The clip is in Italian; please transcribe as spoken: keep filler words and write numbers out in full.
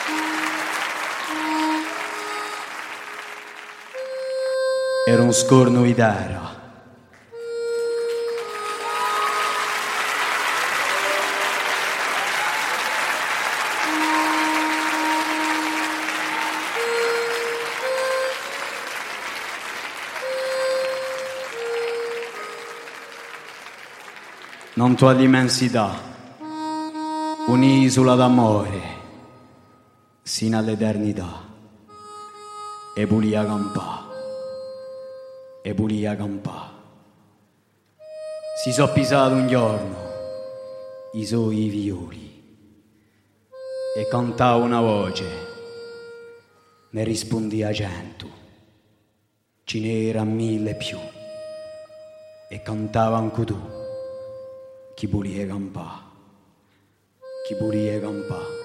Era un scorno di terra. Non tua immensità, un'isola d'amore, sino all'eternità, e pulia campà. E pulia campà. Si so pisato un giorno i suoi violi e cantava una voce, ne rispondi a cento, ce n'era mille più, e cantava anche tu, chi pulia campà, chi pulia campà.